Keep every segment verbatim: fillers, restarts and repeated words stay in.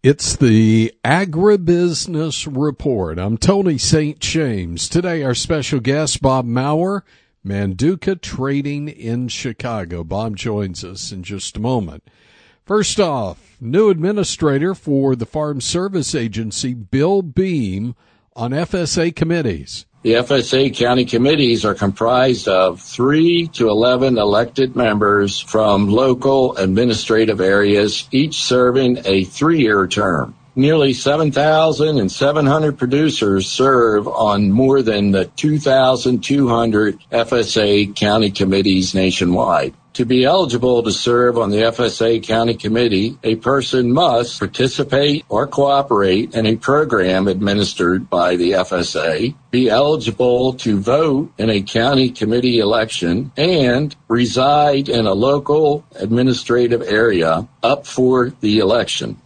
It's the Agribusiness Report. I'm Tony Saint James. Today, our special guest, Bob Maurer, Manduca Trading in Chicago. Bob joins us in just a moment. First off, new administrator for the Farm Service Agency, Bill Beam, on F S A committees. The F S A county committees are comprised of three to eleven elected members from local administrative areas, each serving a three-year term. Nearly seven thousand seven hundred producers serve on more than the two thousand two hundred F S A county committees nationwide. To be eligible to serve on the F S A county committee, a person must participate or cooperate in a program administered by the F S A, be eligible to vote in a county committee election, and reside in a local administrative area up for the election.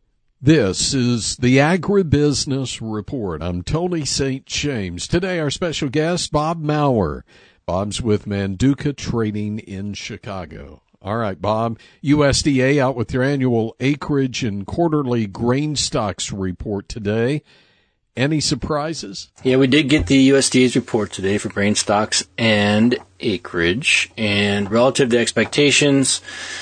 This is the Agribusiness Report. I'm Tony Saint James. Today, our special guest, Bob Maurer. Bob's with Manduca Trading in Chicago. All right, Bob, U S D A out with their annual acreage and quarterly grain stocks report today. Any surprises? Yeah, we did get the U S D A's report today for grain stocks and acreage. And relative to expectations,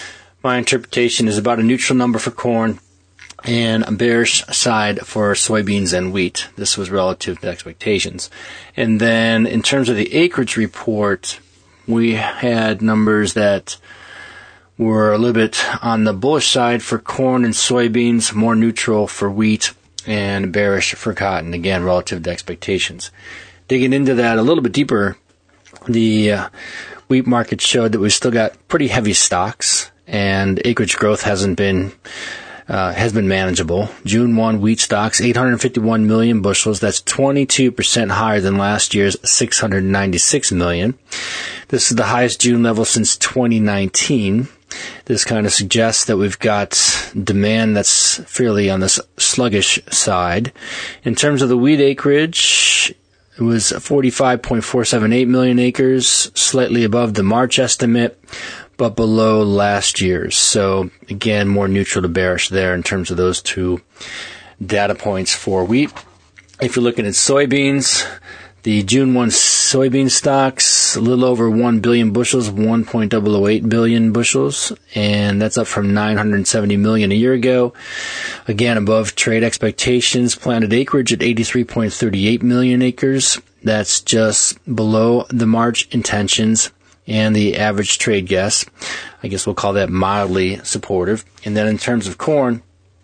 my interpretation is about a neutral number for corn and a bearish side for soybeans and wheat. This was relative to expectations. And then in terms of the acreage report, we had numbers that were a little bit on the bullish side for corn and soybeans, more neutral for wheat, and bearish for cotton, again, relative to expectations. Digging into that a little bit deeper, the uh, wheat market showed that we've still got pretty heavy stocks, and acreage growth hasn't been Uh, has been manageable. June first wheat stocks, eight hundred fifty-one million bushels. That's twenty-two percent higher than last year's six hundred ninety-six million. This is the highest June level since twenty nineteen. This kind of suggests that we've got demand that's fairly on the sluggish side. In terms of the wheat acreage, it was forty-five point four seven eight million acres, slightly above the March estimate, but below last year's. So again, more neutral to bearish there in terms of those two data points for wheat. If you're looking at soybeans, the June first soybean stocks, a little over one billion bushels, one point zero zero eight billion bushels, and that's up from nine hundred seventy million a year ago. Again, above trade expectations. Planted acreage at eighty-three point three eight million acres. That's just below the March intentions and the average trade guess. I guess we'll call that mildly supportive. And then in terms of corn,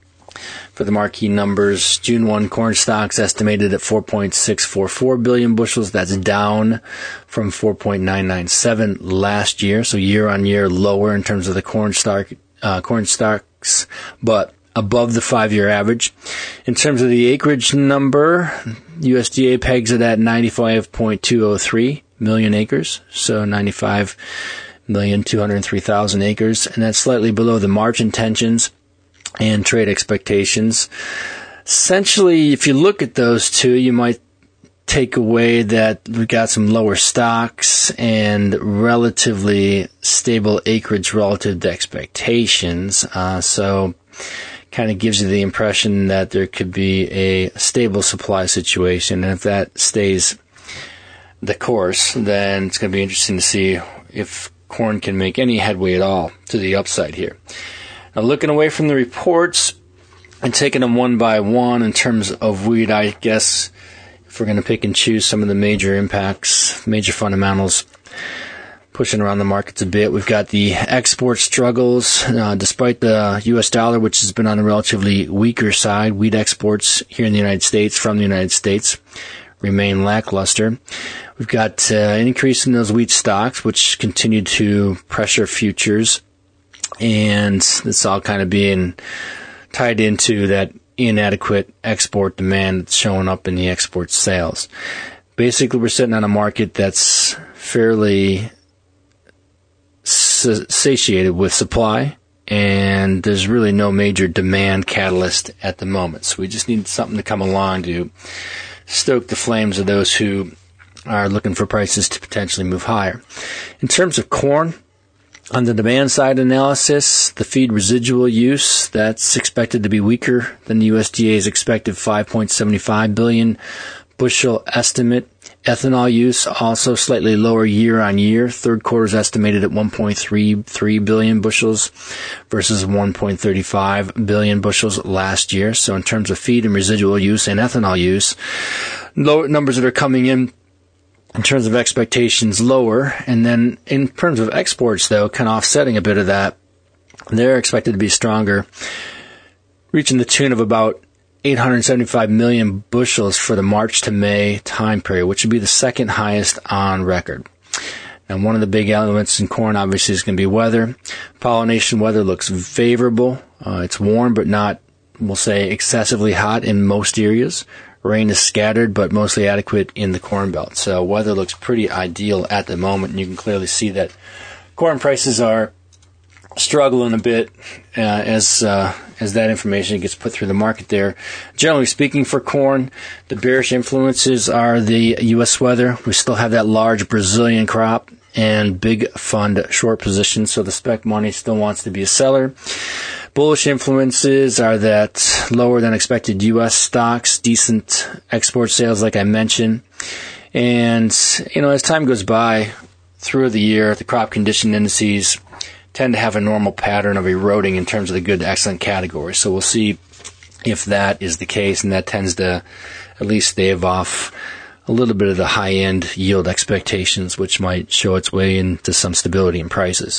for the marquee numbers, June first corn stocks estimated at four point six four four billion bushels. That's down from four point nine nine seven last year. So year on year lower in terms of the corn stock, uh, corn stocks, but above the five-year average. In terms of the acreage number, U S D A pegs it at ninety-five point two zero three million acres, so ninety-five million two hundred three thousand acres, and that's slightly below the March intentions and trade expectations. Essentially, if you look at those two, you might take away that we've got some lower stocks and relatively stable acreage relative to expectations. Uh, so kind of gives you the impression that there could be a stable supply situation. And if that stays the course, then it's going to be interesting to see if corn can make any headway at all to the upside here. Now, looking away from the reports and taking them one by one in terms of wheat, I guess if we're going to pick and choose some of the major impacts, major fundamentals pushing around the markets a bit, we've got the export struggles. Uh, despite the U S dollar, which has been on the relatively weaker side, wheat exports here in the United States, from the United States, remain lackluster. We've got uh, an increase in those wheat stocks, which continue to pressure futures, and it's all kind of being tied into that inadequate export demand that's showing up in the export sales. Basically, we're sitting on a market that's fairly satiated with supply, and there's really no major demand catalyst at the moment. So we just need something to come along to stoke the flames of those who are looking for prices to potentially move higher. In terms of corn, On the demand side analysis, the feed residual use, that's expected to be weaker than the U S D A's expected five point seven five billion bushel estimate. Ethanol use also slightly lower year on year. Third quarter is estimated at one point three three billion bushels versus one point three five billion bushels last year. So in terms of feed and residual use and ethanol use, low numbers that are coming in in terms of expectations lower. And then in terms of exports, though, kind of offsetting a bit of that, they're expected to be stronger, reaching the tune of about eight hundred seventy-five million bushels for the March to May time period, which would be the second highest on record. And one of the big elements in corn, obviously, is going to be weather. Pollination weather looks favorable. Uh, it's warm, but not, we'll say, excessively hot in most areas. Rain is scattered, but mostly adequate in the Corn Belt. So weather looks pretty ideal at the moment, and you can clearly see that corn prices are struggling a bit uh, as uh, as that information gets put through the market there. Generally speaking, for corn, the bearish influences are the U S weather. We still have that large Brazilian crop and big fund short position, so the spec money still wants to be a seller. Bullish influences are that lower than expected U S stocks, decent export sales like I mentioned. And, you know, as time goes by through the year, the crop condition indices tend to have a normal pattern of eroding in terms of the good to excellent category. So we'll see if that is the case, and that tends to at least stave off a little bit of the high-end yield expectations, which might show its way into some stability in prices.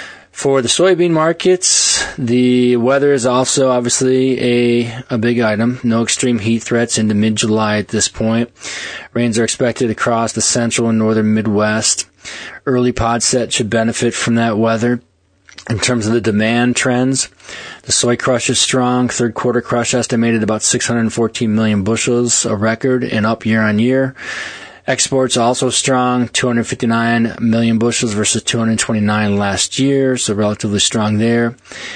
For the soybean markets, the weather is also obviously a, a big item. No extreme heat threats into mid-July at this point. Rains are expected across the central and northern Midwest. Early pod set should benefit from that weather. In terms of the demand trends, the soy crush is strong. Third quarter crush estimated about six hundred fourteen million bushels, a record, and up year on year. Exports also strong, two hundred fifty-nine million bushels versus two hundred twenty-nine last year, so relatively strong there.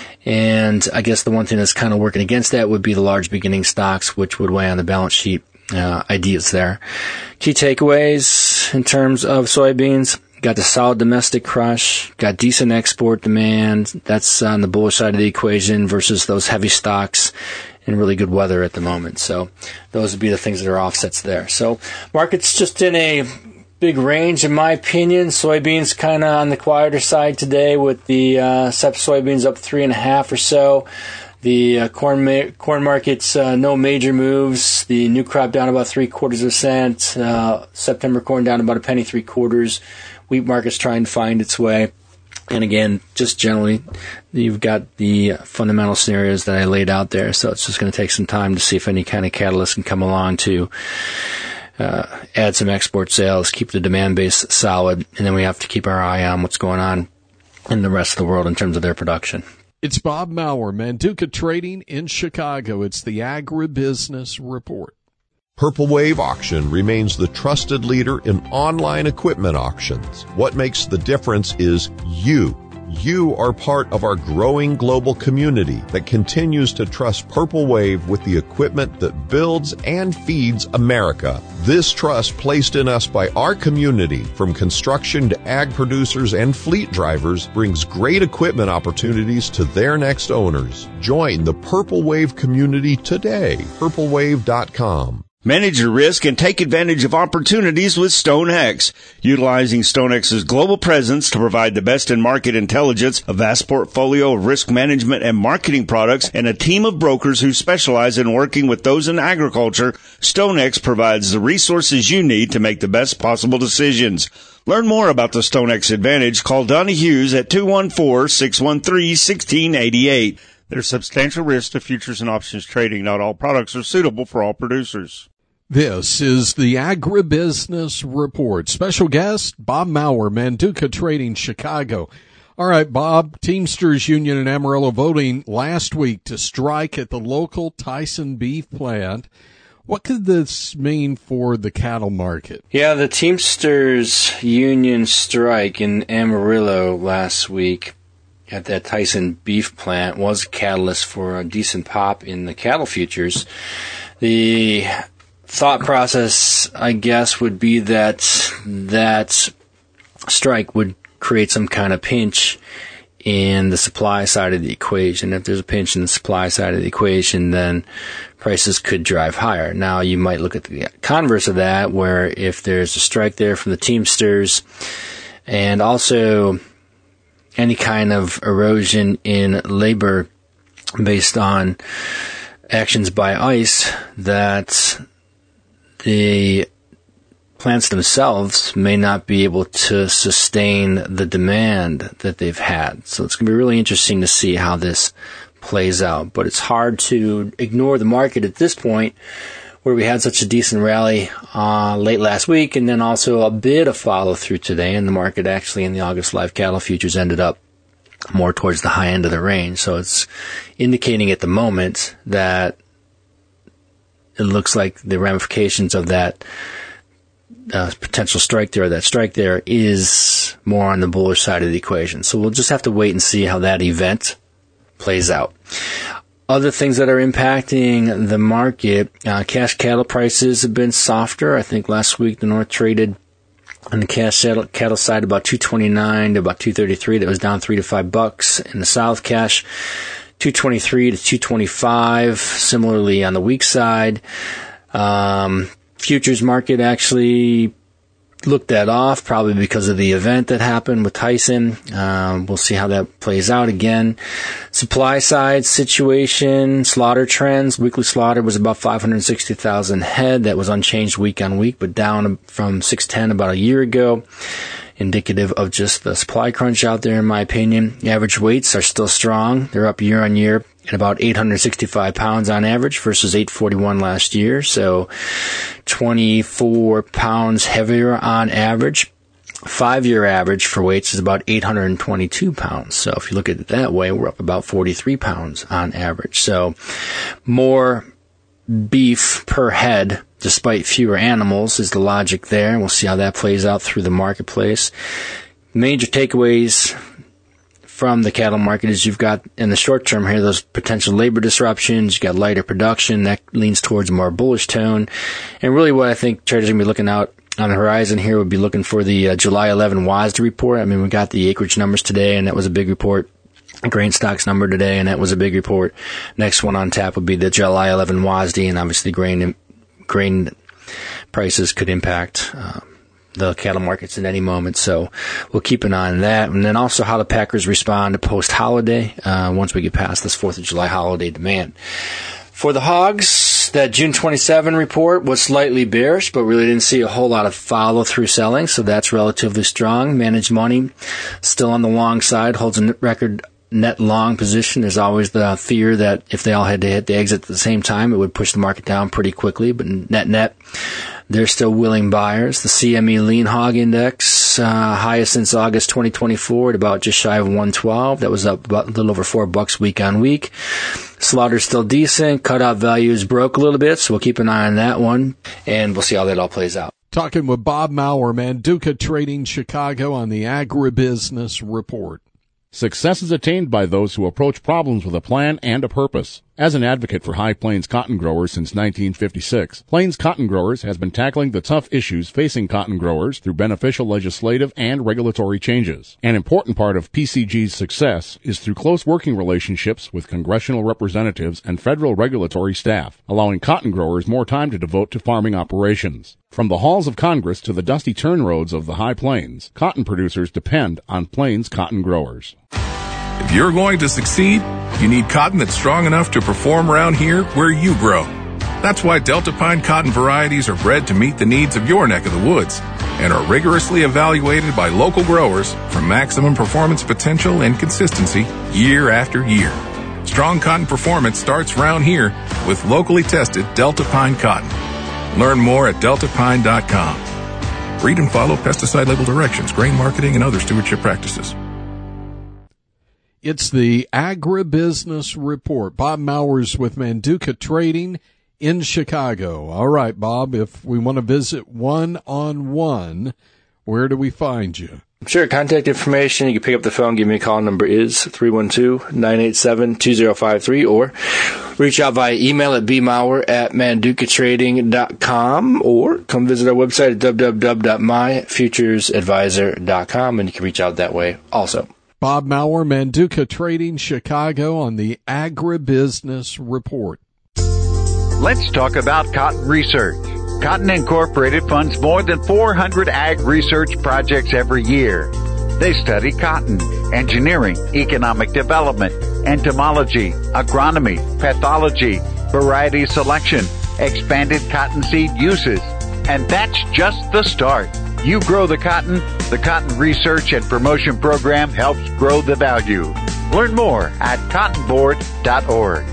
And I guess the one thing that's kind of working against that would be the large beginning stocks, which would weigh on the balance sheet uh, ideas there. Key takeaways in terms of soybeans: got the solid domestic crush, got decent export demand. That's on the bullish side of the equation versus those heavy stocks and really good weather at the moment. So those would be the things that are offsets there. So market's just in a big range, in my opinion. Soybeans kind of on the quieter side today, with the uh, S E P soybeans up three and a half or so. The uh, corn ma- corn markets, uh, no major moves. The new crop down about three quarters of a cent. Uh, September corn down about a penny three quarters. Wheat market's trying to find its way. And again, just generally, you've got the fundamental scenarios that I laid out there. So it's just going to take some time to see if any kind of catalyst can come along to uh, add some export sales, keep the demand base solid, and then we have to keep our eye on what's going on in the rest of the world in terms of their production. It's Bob Maurer, Manduca Trading in Chicago. It's the Agribusiness Report. Purple Wave Auction remains the trusted leader in online equipment auctions. What makes the difference is you. You are part of our growing global community that continues to trust Purple Wave with the equipment that builds and feeds America. This trust placed in us by our community, from construction to ag producers and fleet drivers, brings great equipment opportunities to their next owners. Join the Purple Wave community today. purple wave dot com. Manage your risk and take advantage of opportunities with StoneX. Utilizing StoneX's global presence to provide the best in market intelligence, a vast portfolio of risk management and marketing products, and a team of brokers who specialize in working with those in agriculture, StoneX provides the resources you need to make the best possible decisions. Learn more about the StoneX Advantage. Call Donnie Hughes at two one four, six one three, one six eight eight. There's substantial risk to futures and options trading. Not all products are suitable for all producers. This is the Agribusiness Report. Special guest, Bob Maurer, Manduca Trading, Chicago. All right, Bob, Teamsters Union in Amarillo voting last week to strike at the local Tyson beef plant. What could this mean for the cattle market? Yeah, the Teamsters Union strike in Amarillo last week at that Tyson beef plant was a catalyst for a decent pop in the cattle futures. The thought process, I guess, would be that that strike would create some kind of pinch in the supply side of the equation. If there's a pinch in the supply side of the equation, then prices could drive higher. Now, you might look at the converse of that, where if there's a strike there from the Teamsters and also any kind of erosion in labor based on actions by ICE, that the plants themselves may not be able to sustain the demand that they've had. So it's going to be really interesting to see how this plays out. But it's hard to ignore the market at this point, where we had such a decent rally uh, late last week, and then also a bit of follow-through today, and the market actually in the August live cattle futures ended up more towards the high end of the range. So it's indicating at the moment that it looks like the ramifications of that Uh, potential strike there, that strike there is more on the bullish side of the equation. So we'll just have to wait and see how that event plays out. Other things that are impacting the market, uh, cash cattle prices have been softer. I think last week the North traded on the cash cattle side about two twenty-nine to about two thirty-three. That was down three to five bucks. In the South, cash two twenty-three to two twenty-five. Similarly on the weak side, um, futures market actually looked that off, probably because of the event that happened with Tyson. Um, we'll see how that plays out again. Supply side situation, slaughter trends. Weekly slaughter was about five hundred sixty thousand head. That was unchanged week on week, but down from six ten about a year ago. Indicative of just the supply crunch out there, in my opinion. Average weights are still strong. They're up year on year at about eight hundred sixty-five pounds on average versus eight forty-one last year. So twenty-four pounds heavier on average. Five-year average for weights is about eight hundred twenty-two pounds. So if you look at it that way, we're up about forty-three pounds on average. So more beef per head despite fewer animals is the logic there. We'll see how that plays out through the marketplace. Major takeaways from the cattle market is you've got, in the short term here, those potential labor disruptions. You've got lighter production. That leans towards a more bullish tone. And really what I think traders are going to be looking out on the horizon here would be looking for the uh, July eleventh W A S D report. I mean, we got the acreage numbers today, and that was a big report. Grain stocks number today, and that was a big report. Next one on tap would be the July eleventh W A S D, and obviously grain grain prices could impact uh, the cattle markets at any moment. So we'll keep an eye on that. And then also how the Packers respond to post-holiday uh, once we get past this fourth of July holiday demand. For the hogs, that June twenty-seventh report was slightly bearish, but really didn't see a whole lot of follow-through selling, so that's relatively strong. Managed money still on the long side, holds a record net long position. There's always the fear that if they all had to hit the exit at the same time, it would push the market down pretty quickly. But net net, they're still willing buyers. The C M E Lean Hog Index, uh, highest since August twenty twenty-four at about just shy of one twelve. That was up about a little over four bucks week on week. Slaughter's still decent. Cutout values broke a little bit, so we'll keep an eye on that one, and we'll see how that all plays out. Talking with Bob Maurer, Manduca Trading Chicago on the Agribusiness Report. Success is attained by those who approach problems with a plan and a purpose. As an advocate for High Plains cotton growers since nineteen fifty-six, Plains Cotton Growers has been tackling the tough issues facing cotton growers through beneficial legislative and regulatory changes. An important part of P C G's success is through close working relationships with congressional representatives and federal regulatory staff, allowing cotton growers more time to devote to farming operations. From the halls of Congress to the dusty turn roads of the High Plains, cotton producers depend on Plains Cotton Growers. If you're going to succeed, you need cotton that's strong enough to perform around here where you grow. That's why Delta Pine cotton varieties are bred to meet the needs of your neck of the woods and are rigorously evaluated by local growers for maximum performance potential and consistency year after year. Strong cotton performance starts round here with locally tested Delta Pine cotton. Learn more at delta pine dot com. Read and follow pesticide label directions, grain marketing, and other stewardship practices. It's the Agribusiness Report. Bob Maurer's with Manduca Trading in Chicago. All right, Bob, if we want to visit one-on-one, where do we find you? Sure, contact information. You can pick up the phone, give me a call. Number is three one two, nine eight seven, two zero five three, or reach out via email at bmauer at manduca trading dot com, or come visit our website at w w w dot my futures advisor dot com, and you can reach out that way also. Bob Maurer, Manduca Trading, Chicago, on the Agribusiness Report. Let's talk about cotton research. Cotton Incorporated funds more than four hundred ag research projects every year. They study cotton, engineering, economic development, entomology, agronomy, pathology, variety selection, expanded cottonseed uses. And that's just the start. You grow the cotton, the Cotton Research and Promotion Program helps grow the value. Learn more at cotton board dot org.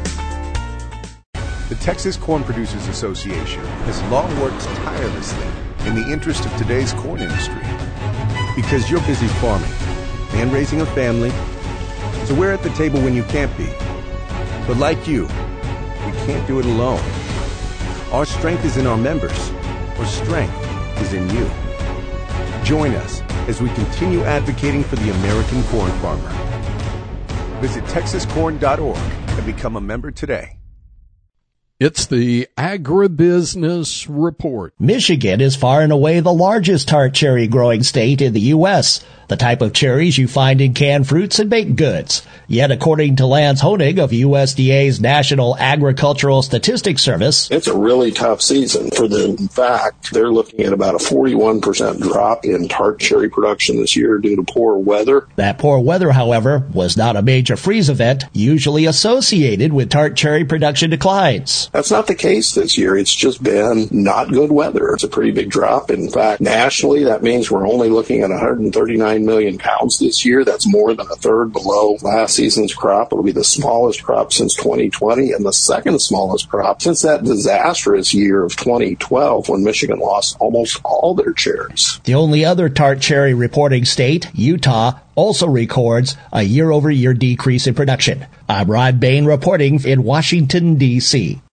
The Texas Corn Producers Association has long worked tirelessly in the interest of today's corn industry. Because you're busy farming and raising a family, so we're at the table when you can't be. But like you, we can't do it alone. Our strength is in our members. Our strength is in you. Join us as we continue advocating for the American corn farmer. Visit texas corn dot org and become a member today. It's the Agribusiness Report. Michigan is far and away the largest tart cherry growing state in the U S, the type of cherries you find in canned fruits and baked goods. Yet, according to Lance Honig of U S D A's National Agricultural Statistics Service, it's a really tough season for them. In fact, they're looking at about a forty-one percent drop in tart cherry production this year due to poor weather. That poor weather, however, was not a major freeze event usually associated with tart cherry production declines. That's not the case this year. It's just been not good weather. It's a pretty big drop. In fact, nationally, that means we're only looking at one hundred thirty-nine million pounds this year. That's more than a third below last season's crop. It'll be the smallest crop since twenty twenty and the second smallest crop since that disastrous year of twenty twelve when Michigan lost almost all their cherries. The only other tart cherry reporting state, Utah, also records a year-over-year decrease in production. I'm Rod Bain reporting in Washington, D C